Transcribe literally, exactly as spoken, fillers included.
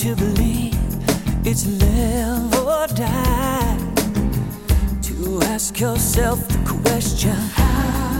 to believe it's live or die. To ask yourself the question, how